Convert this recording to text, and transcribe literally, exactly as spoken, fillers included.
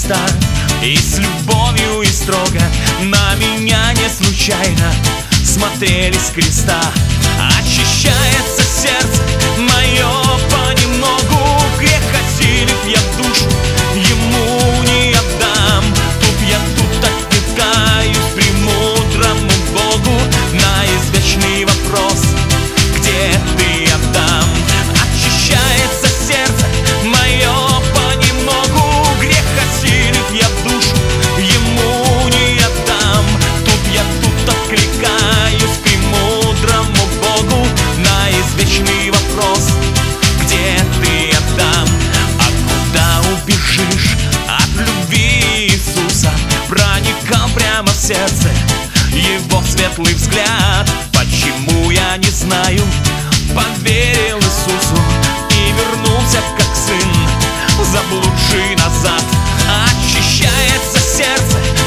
Христа. И с любовью и строго на меня не случайно смотрели с креста. Очищается сердце мое понемногу, грех осилив я душу ему не отдам. Тут я тут отвлекаюсь премудрому Богу на извечный вопрос: где ты, отдам? Очищается сердце мое понемногу, грех осилив я душу ему не отдам. Тут я тут откликаюсь премудрому Богу на извечный вопрос: где ты, отдам? А куда убежишь от любви Иисуса? Проникал прямо в сердце его светлый взгляд. Почему, я не знаю, поверил Иисусу и вернулся как сын заблудший назад. Очищается сердце